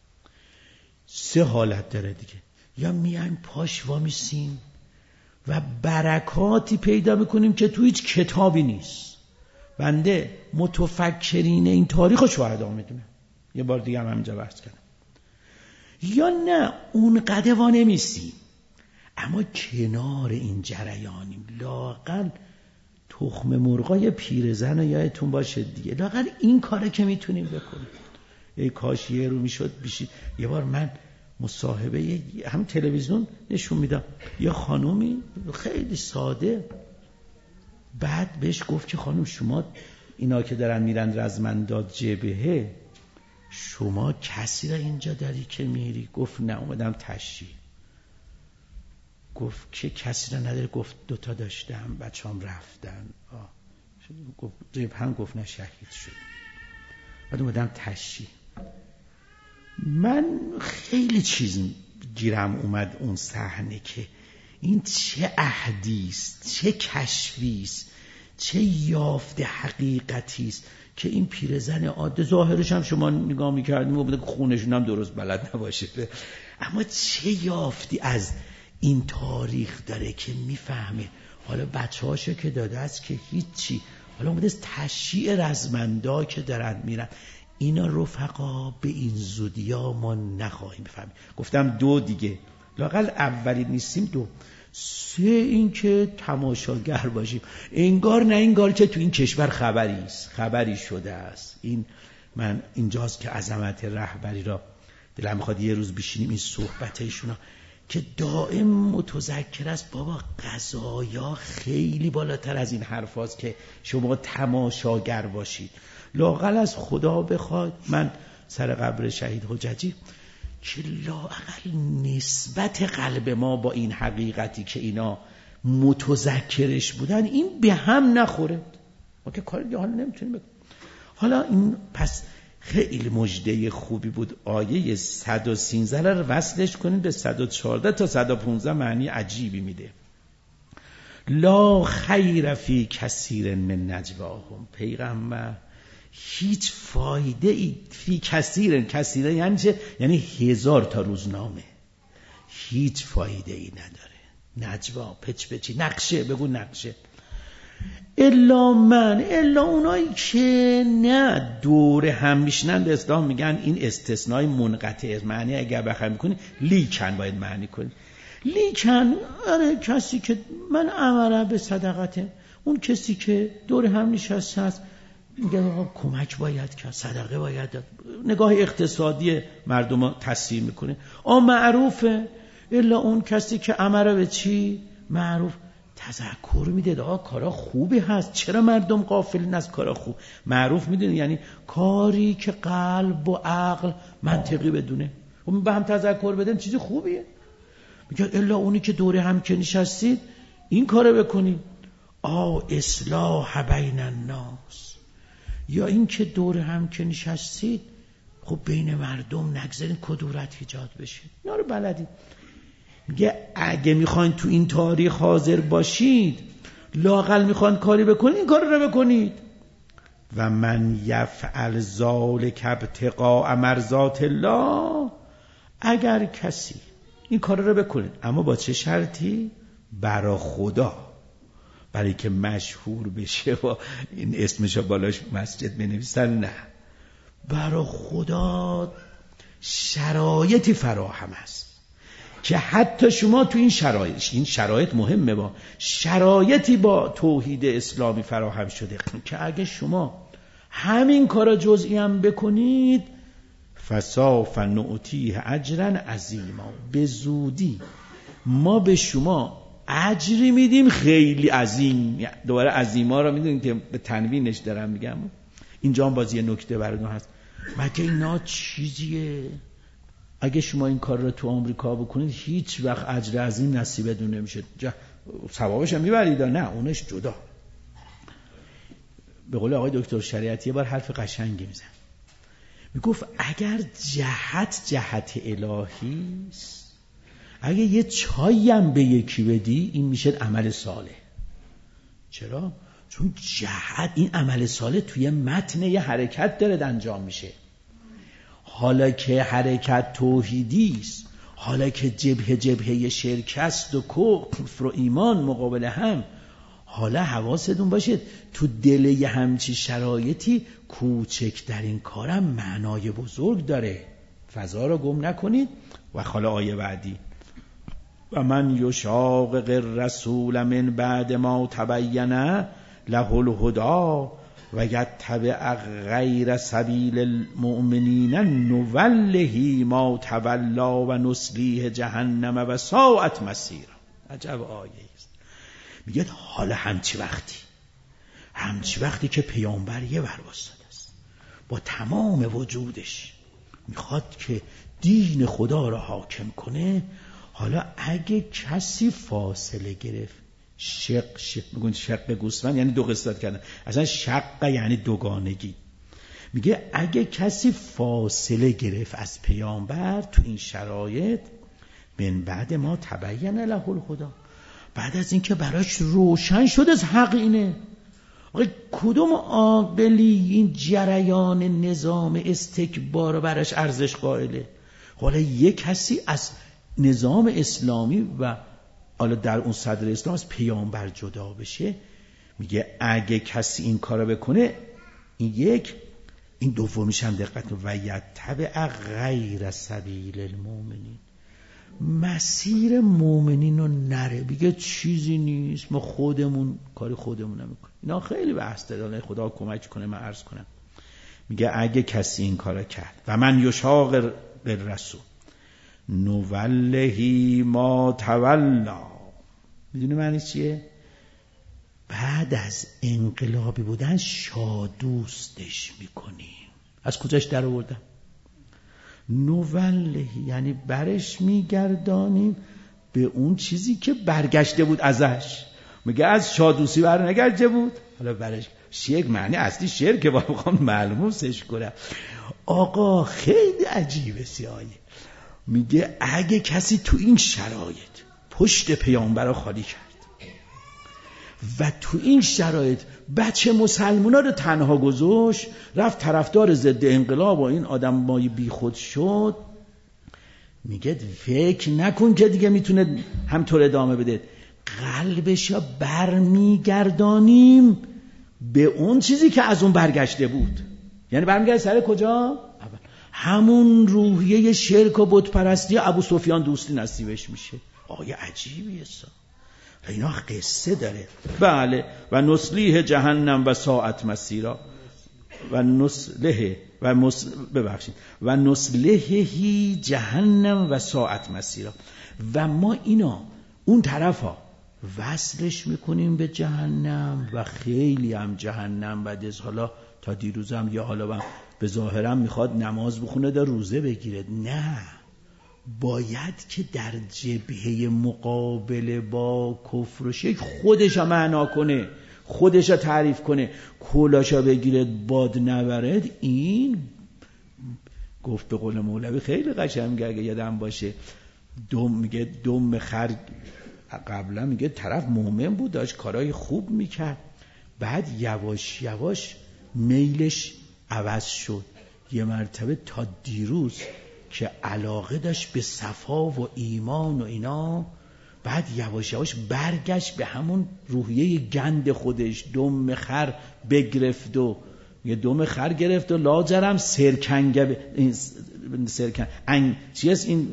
3 حالت داره دیگه، یا میایم پاش وامیسیم و برکاتی پیدا میکنیم که تو هیچ کتابی نیست. بنده متفکرین این تاریخ رو شهدا میدونم، یه بار دیگه هم همینجا بحث کردم. یا نه اون قدر وا نمیسیم اما کنار این جریانیم، لااقل تخم مرغای پیرزن رو یادتون باشه دیگه، لااقل این کاره که میتونیم بکنیم. ای کاش یه رو میشد بیشی. یه بار من مصاحبه هم تلویزیون نشون میدم، یه خانومی خیلی ساده، بعد بهش گفت که خانم شما اینا که دارن میرن رزمنداد جبهه، شما کسی را اینجا داری که میری؟ گفت نه اومدم تشریح. گفت که کسی را نداری؟ گفت 2 تا داشتم بچه‌ام رفتن. گفت جبهه؟ گفت نه شهید شد. بعد اومدم تشریح. من خیلی چیز گیرم اومد اون صحنه که این چه عهدیست، چه کشفیست، چه یافت حقیقتیست که این پیرزن عاده، ظاهرش هم شما نگاه میکردیم و بوده که خونشون هم درست بلد نباشه، اما چه یافتی از این تاریخ داره که میفهمه. حالا بچه هاشو که داده است که هیچی، حالا اومده تشییع رزمندا که دارن میرن. اینا رفقا به این زودیا ما نخواهیم بفهمیم. گفتم 2 دیگه، لااقل اولی نیستیم. 2 3 این که تماشاگر باشیم، انگار نه انگار که تو این کشور خبری شده است. این من اینجاست که عظمت رهبری را دلم میخواد یه روز بشینیم این صحبتایشونا که دائم متذکر است. بابا قضایا خیلی بالاتر از این حرفاست که شما تماشاگر باشید. لااقل از خدا بخواد، من سر قبر شهید حججی که لااقل نسبت قلب ما با این حقیقتی که اینا متذکرش بودن این به هم نخوره. ما که کاری حالا نمیتونیم بکنیم. حالا این پس خیلی مژده خوبی بود. آیه 113 رو وصلش کنید به 114 تا 115 معنی عجیبی میده. لا خیر فی کثیر من نجواهم. پیغمبر هیچ فایده ای فی کثیر یعنی چه؟ یعنی 1000 تا روزنامه هیچ فایده ای نداره. نجوا پچی نقشه، بگو نقشه. الا اونایی که نه دور هم میشنن به اسلام میگن این استثنای منقطع معنی اگر بخوایم کنی لیکن باید معنی کنی. لیکن آره کسی که من امره به صدقته، اون کسی که دور هم نشسته است میگه آقا کمک باید کرد، صدقه باید داد، نگاه اقتصادی مردم رو تصحیح میکنه. معروفه. الا اون کسی که امره به چی؟ معروف. تذکر میده آقا کارا خوبی هست، چرا مردم غافلین از کارا خوب؟ معروف میدونی یعنی کاری که قلب و عقل منطقی بدونه و به هم تذکر بدن چیزی خوبیه. میگه الا اونی که دوره هم که نشستید این کارو بکنید. اصلاح بین الناس، یا این که دوره هم که نشستید خب بین مردم نگذارین کدورت ایجاد بشه. اینا رو بلدید. میگه اگه میخواین تو این تاریخ حاضر باشید، لااقل میخواین کاری بکنید این کار رو بکنید. و من یفعل ذلک ابتغاء مرضات الله، اگر کسی این کار رو بکنید، اما با چه شرطی؟ برا خدا، برای که مشهور بشه و این اسمش بالاش مسجد بنویسن، نه، برا خدا شرایطی فراهم است که حتی شما تو این شرایط مهمه، با شرایطی با توحید اسلامی فراهم شده که اگه شما همین کارا جزئی هم بکنید فسوف نؤتیه اجرا عظیما، به زودی ما به شما اجری میدیم خیلی عظیم. دوباره عظیما رو میدونید که به تنوینش دارم میگم. اینجا هم بازی نکته براتون هست، مگه اینا چیزیه؟ اگه شما این کار رو تو آمریکا بکنید هیچ وقت اجر عظیم نصیبتون نمیشه، ثوابش هم میبرید، نه اونش جدا. به قول آقای دکتر شریعتی یه بار حرف قشنگی میزن، میگفت اگر جهت الهی است، اگه یه چایی هم به یکی بدی این میشه عمل صالح. چرا؟ چون این عمل صالح توی متن یه حرکت داره انجام میشه. حالا که حرکت توحیدی است، حالا که جبهه شرک است و کفر و ایمان مقابل هم، حالا حواستون باشه تو دل یه همچی شرایطی کوچکترین کارم معنای بزرگ داره. فضا رو گم نکنید. و حالا آیه بعدی، و من یشاقق الرسول من بعد ما تبین له الهدی و یتبع غیر سبیل المؤمنین نوله ما تولی و نصلیه جهنم و ساءت مصیرا. عجب آیه است. میگه حالا همچی وقتی که پیامبر یه ور واسطه است، با تمام وجودش میخواد که دین خدا را حاکم کنه، حالا اگه کسی فاصله گرفت، میگن شق گوسفند یعنی دو قسمت کردن، اصلا شق یعنی دوگانگی. میگه اگه کسی فاصله گرفت از پیامبر تو این شرایط، من بعد ما تبین له الهدی، بعد از اینکه براش روشن شد از حق اینه. کدوم عاقلی این جریان نظام استکبار براش ارزش قائله؟ حالا یک کسی از نظام اسلامی و حالا در اون صدر اسلام از پیامبر جدا بشه، میگه اگه کسی این کارو بکنه، این دومیش هم دقت و یتبع غیر سبیل المؤمنین، مسیر مؤمنین رو نره، بگه چیزی نیست، ما خودمون کاری خودمون نمیکنیم. اینا خیلی بحث داره، خدا کمک کنه. من عرض کنم، میگه اگه کسی این کارو کرد، و من یشاقق الرسول نوله ما تولی، میدونی معنی چیه؟ بعد از انقلابی بودن شادوستش میکنیم. از کجاش در آوردم؟ نوله یعنی برش میگردانیم به اون چیزی که برگشته بود ازش. میگه از شادوسی بر نگرده بود، حالا برش شرک، معنی اصلی شرک که بخوام ملموسش کنم. آقا خیلی عجیبه سیایه. میگه اگه کسی تو این شرایط پشت پیامبر رو خالی کرد و تو این شرایط بچه مسلمونا رو تنها گذاشت، رفت طرفدار ضد انقلاب و این آدمای بی خود شد، میگه فکر نکن که دیگه میتونه همطور ادامه بده، قلبش رو برمیگردانیم به اون چیزی که از اون برگشته بود. یعنی برمیگرده سر کجا؟ همون روحیه شرک و بت پرستی ابو سفیان دوستی نصیبش میشه. آیه عجیبیه سا، اینا قصه داره. بله، و نصلیه جهنم و ساعت مسیرا، و نصلیه و نصلیه جهنم و ساعت مسیرا، و ما اینا اون طرفا وصلش میکنیم به جهنم و خیلی هم جهنم بده. حالا تا دیروزم یا حالا به ظاهرم میخواد نماز بخونه دا روزه بگیره، نه، باید که در جبهه مقابله با کفر و شرک خودشا معنا کنه، خودشا تعریف کنه، کلاشا بگیرد باد نبرد. این گفت به قول مولوی خیلی قشنگه اگه یادم باشه، میگه دم خر قبلا میگه طرف مومن بود، داشت کارهای خوب میکرد، بعد یواش یواش میلش عوض شد. یه مرتبه تا دیروز که علاقه داشت به صفا و ایمان و اینا، بعد یواش یواش برگشت به همون روحیه گند خودش، دم خر بگرفت و یه دم خر گرفت و لاجرم این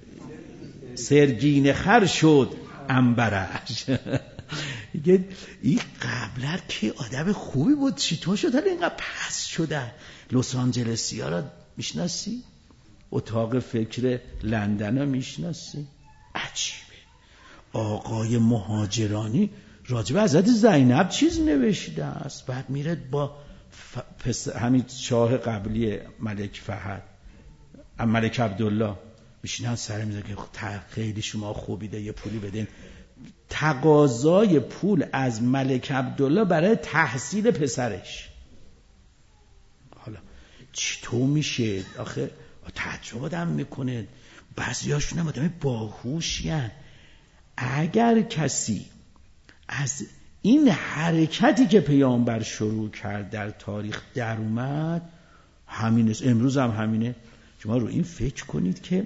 سرگین خر شد انبرش. این قبلا که آدم خوبی بود، چطور شد حالا اینقدر پس شده؟ لس آنجلسی ها را میشناسی؟ اتاق فکر لندن ها میشناسی؟ عجیبه. آقای مهاجرانی راجب حضرت زینب چیز نوشته است، بعد میره با همین شاه قبلی ملک فهد، ملک عبدالله، میشینن سر میزه که خیلی شما خوبیده، یه پولی بدین. تقاضای پول از ملک عبدالله برای تحصیل پسرش. حالا چطور میشه؟ آخه تعجب آدم میکنه. بعضیاشون هم آدم باهوشین. اگر کسی از این حرکتی که پیامبر شروع کرد در تاریخ در اومد، همینه، امروز هم همینه. شما رو این فکر کنید که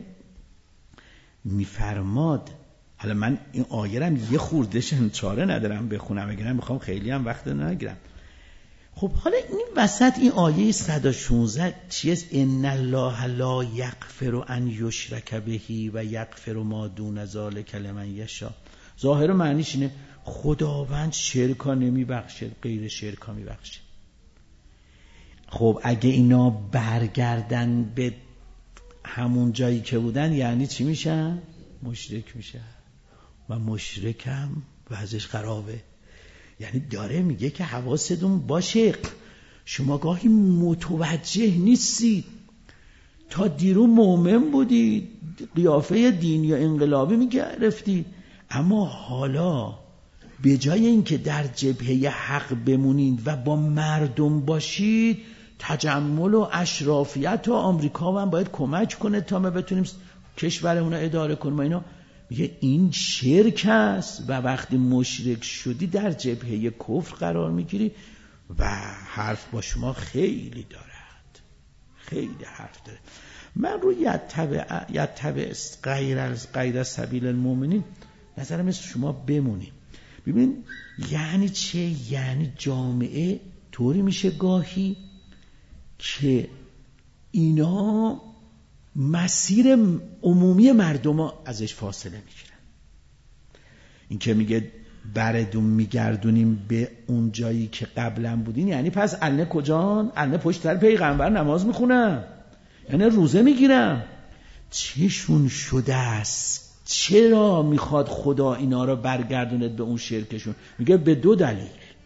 میفرماد، حالا من این آیه یه خوردهش چاره ندارم بخونم، اگه میخوام خیلی هم وقت نگیرم. خب حالا این وسط این آیه 116 چیست؟ ان الله لا یغفر ان یشرک به و یغفر ما دون ذلک لمن یشاء. ظاهر معنیش اینه خداوند شرکا نمیبخشه، غیر شرکا میبخشه. خب اگه اینا برگردن به همون جایی که بودن، یعنی چی میشن؟ مشرک میشن. و مشرکم وضعش خرابه. یعنی داره میگه که حواستون باشه، شما گاهی متوجه نیستید. تا دیرو مؤمن بودید، قیافه دینی و انقلابی میگرفتید، اما حالا به جای اینکه در جبهه حق بمونید و با مردم باشید، تجمل و اشرافیت و آمریکا هم باید کمک کنه تا ما بتونیم کشورمون رو اداره کنیم. اینا میگه این شرک است و وقتی مشرک شدی در جبهه کفر قرار میگیری و حرف با شما خیلی دارد، خیلی حرف داره. من روی یتبع غیر از سبیل المؤمنین نظرم است شما بمونید. ببین یعنی چه؟ یعنی جامعه طوری میشه گاهی که اینا مسیر عمومی مردم ها ازش فاصله میگیرن. این که میگه بردون میگردونیم به اون جایی که قبلا بودین، یعنی پس النه کجان؟ النه پشت سر پیغمبر نماز میخونن، یعنی روزه میگیرن. چشون شده است؟ چرا میخواد خدا اینا رو برگردونه به اون شرکشون؟ میگه به دو دلیل.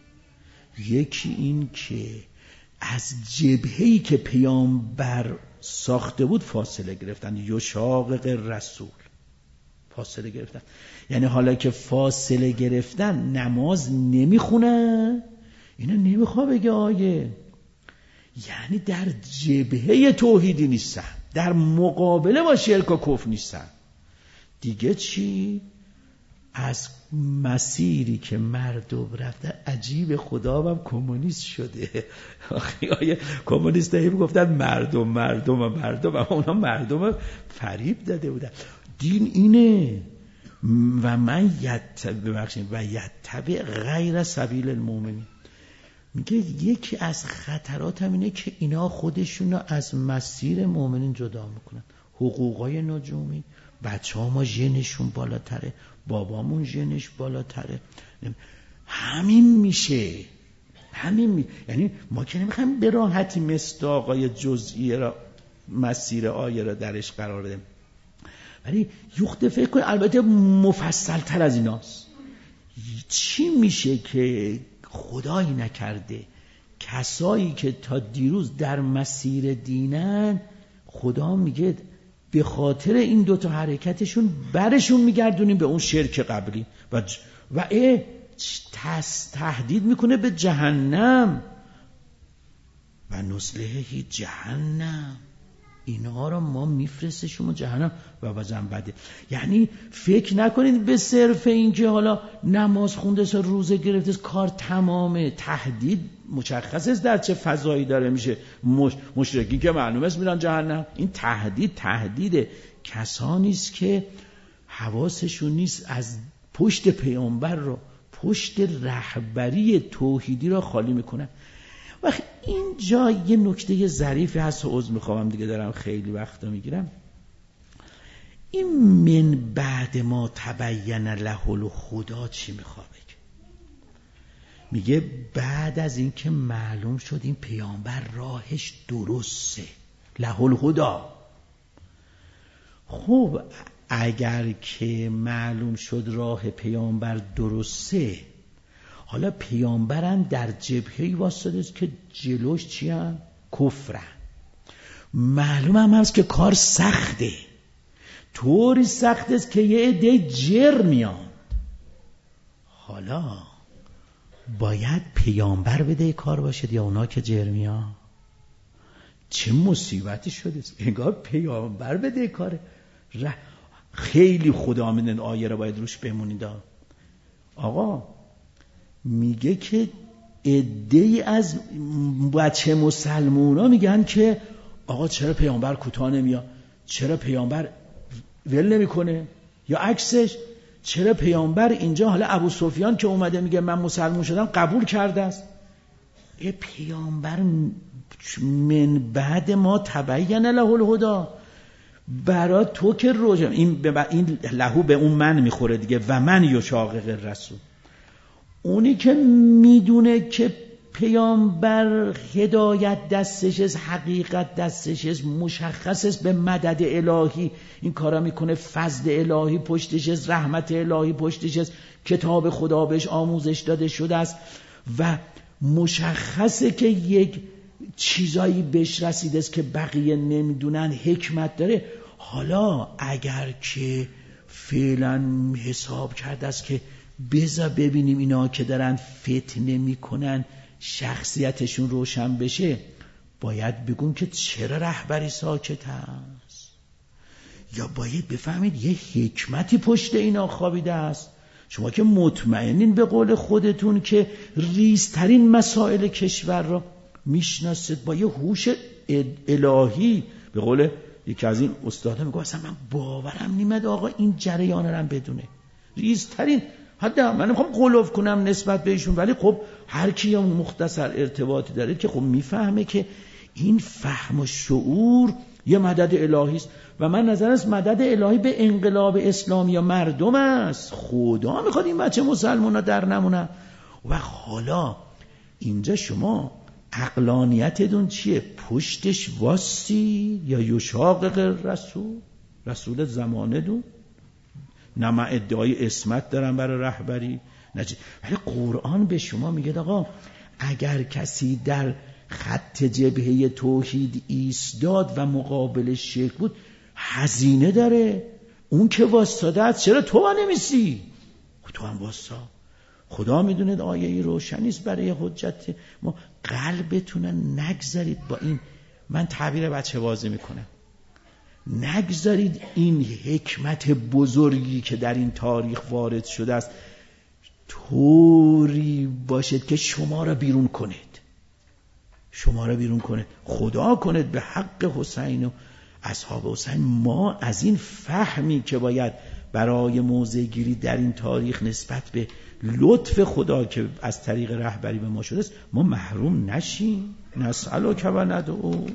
یکی این که از جبهه‌ای که پیامبر ساخته بود فاصله گرفتن، یشاقق رسول، فاصله گرفتن. یعنی حالا که فاصله گرفتن نماز نمیخونن، اینا نمیخواد بگه آیه، یعنی در جبهه توحیدی نیستن، در مقابله با شرک و کفر نیستن. دیگه چی؟ از مسیری که مردم رفتن، عجیب خدا هم کمونیست شده. آخه کمونیست هایی گفتن مردم، اما اونا مردم فریب داده بودن. دین اینه. و من یتبع غیر سبیل المؤمنین. میگه یکی از خطرات هم اینه که اینا خودشون رو از مسیر مؤمنین جدا میکنن. حقوقای نجومی، بچه ها ما ژنشون بالاتره، بابامون ژنش بالاتره، همین میشه. یعنی ما که نمیخوایم به راحتی مصداقای جزئی را مسیر آیه را درش قرار بدیم، ولی یخت فکر کن البته مفصل تر از ایناست. چی میشه که خدایی نکرده کسایی که تا دیروز در مسیر دینن، خدا میگه به خاطر این دوتا حرکتشون برشون میگردونیم به اون شرک قبلی و تهدید میکنه به جهنم و نصلهی جهنم. اینها رو ما میفرستشون جهنم و بازم بده. یعنی فکر نکنید به صرف این که حالا نماز خونده سه روزه گرفته کار تمامه. تهدید مشخص است در چه فضایی داره میشه. مشرکین که معلومه است میرن جهنم. این تهدید کسانی است که حواسشون نیست از پشت پیامبر رو، پشت رهبری توحیدی رو خالی میکنن. وقت اینجا یه نکته ظریفی هست و عذر میخوام دیگه دارم خیلی وقتا میگیرم. این من بعد ما تبین له الهدی چی میخواد بگه؟ میگه بعد از این که معلوم شد این پیامبر راهش درسته، له الهدی. خب اگر که معلوم شد راه پیامبر درسته، حالا پیامبرن در جبهه‌ای واسطه است که جلوش چی هم؟ کفرن. معلوم هم هست که کار سخته، طوری سخت است که یه عده جر میان. حالا باید پیامبر بده کار باشد یا اونا که جر میان؟ چه مصیبتی شده است. انگار پیامبر بده کاره. خیلی خدا میدن آیه رو باید روش بمونید. آقا میگه که عده‌ای از بچه مسلمونا میگن که آقا چرا پیامبر کوتاه نمیاد؟ چرا پیامبر ول نمیکنه؟ یا عکسش چرا پیامبر اینجا حالا ابو سفیان که اومده میگه من مسلمون شدم قبول کرده است؟ ای پیامبر من بعد ما تبین له الهدی، برای تو که روشن این لهو به اون من میخوره دیگه، و من یشاقق الرسول. اونی که میدونه که پیامبر هدایت دستش است، حقیقت دستش است، مشخص است به مدد الهی این کارا میکنه، فضل الهی پشتش است، رحمت الهی پشتش است، کتاب خدا بهش آموزش داده شده است و مشخصه که یک چیزایی بهش رسیده است که بقیه نمیدونن، حکمت داره. حالا اگر که فعلا حساب کرده است که بذار ببینیم اینا که دارن فتنه میکنن شخصیتشون روشن بشه، باید بگون که چرا رهبری ساکت هست، یا باید بفهمید یه حکمتی پشت اینا خوابیده است. شما که مطمئنین به قول خودتون که ریزترین مسائل کشور را میشناسید با یه هوش الهی. به قول یکی از این استادا میگه اصلا من باورم نمیاد آقا این جریان رو بدونه. ریزترین، حتی من نمیخوام غلو کنم نسبت بهشون، ولی خب هر کی مختصر ارتباطی داره که خب میفهمه که این فهم و شعور یه مدد الهی است و من نظر است مدد الهی به انقلاب اسلامی یا مردم است. خدا میخواد این بچه مسلمان ها در نمونن. و حالا اینجا شما عقلانیتتون چیه؟ پشتش واستی یا یشاقق رسول زمانه دون؟ نه من ادعای اسمت دارم برای رهبری، نه، ولی قرآن به شما میگه آقا اگر کسی در خط جبهه توحید ایستاد و مقابل شرک بود هزینه داره. اون که واسطاده است چرا تو نمیسی؟ تو هم واسطا. خدا میدونه آیه روشنی است برای حجت ما. قلبتون نگذارید با این، من تعبیر بچه بازی میکنم، نگذارید این حکمت بزرگی که در این تاریخ وارد شده است طوری باشد که شما را بیرون کنید، خدا کنید به حق حسین و اصحاب حسین. ما از این فهمی که باید برای موضع گیری در این تاریخ نسبت به لطف خدا که از طریق رهبری به ما شده است ما محروم نشیم. نسألک و ندعو.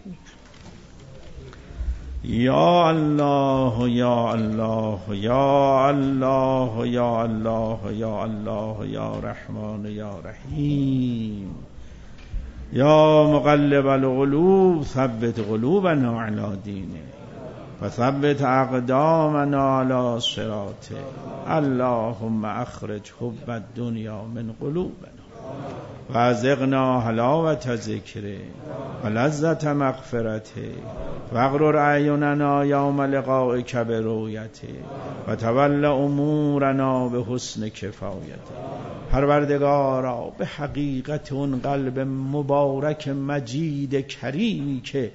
یا الله یا الله یا الله یا الله یا الله یا رحمان یا رحیم یا مقلب القلوب ثبت قلوبنا علی دینه و ثبت اقدامنا علی صراطه. اللهم اخرج حب الدنیا من قلوبنا و ازقنا حلاوت ذکره و لذت مغفرته و اغرر اعیننا یوم لقائک برؤیته و تول امورنا به حسن کفایته. پروردگارا به حقیقت اون قلب مبارک مجید کریمی که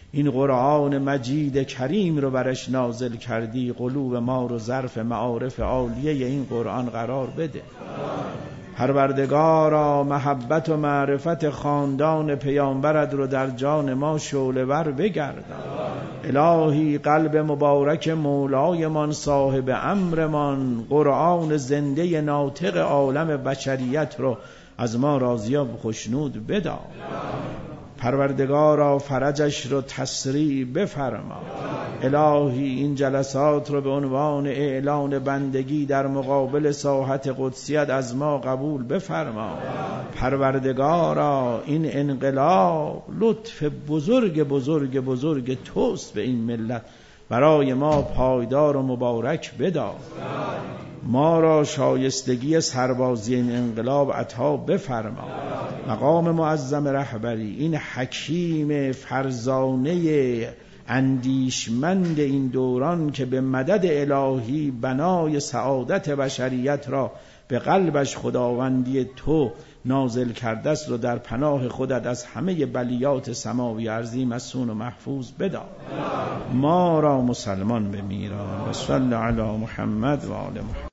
این قرآن مجید کریم رو برش نازل کردی، قلوب ما رو ظرف معارف عالیه این قرآن قرار بده. پروردگارا محبت و معرفت خاندان پیامبرت رو در جان ما شعله‌ور بگردان. الهی قلب مبارک مولایمان صاحب امرمان قرآن زنده ناطق عالم بشریت رو از ما راضی و خوشنود بدار. پروردگارا فرجش رو تسریع بفرما. الهی این جلسات رو به عنوان اعلان بندگی در مقابل ساحت قدسیت از ما قبول بفرما. پروردگارا این انقلاب لطف بزرگ بزرگ بزرگ توست به این ملت، برای ما پایدار و مبارک بدار. ما را شایستگی سربازی این انقلاب عطا بفرما. مقام معظم رهبری، این حکیم فرزانه اندیشمند این دوران که به مدد الهی بنای سعادت بشریت را به قلبش خداوندی تو نازل کرده است، رو در پناه خودت از همه بلیات سماوی ارضی مسون و محفوظ بدار. ما را مسلمان بمیران. و صلی علی محمد و آل محمد.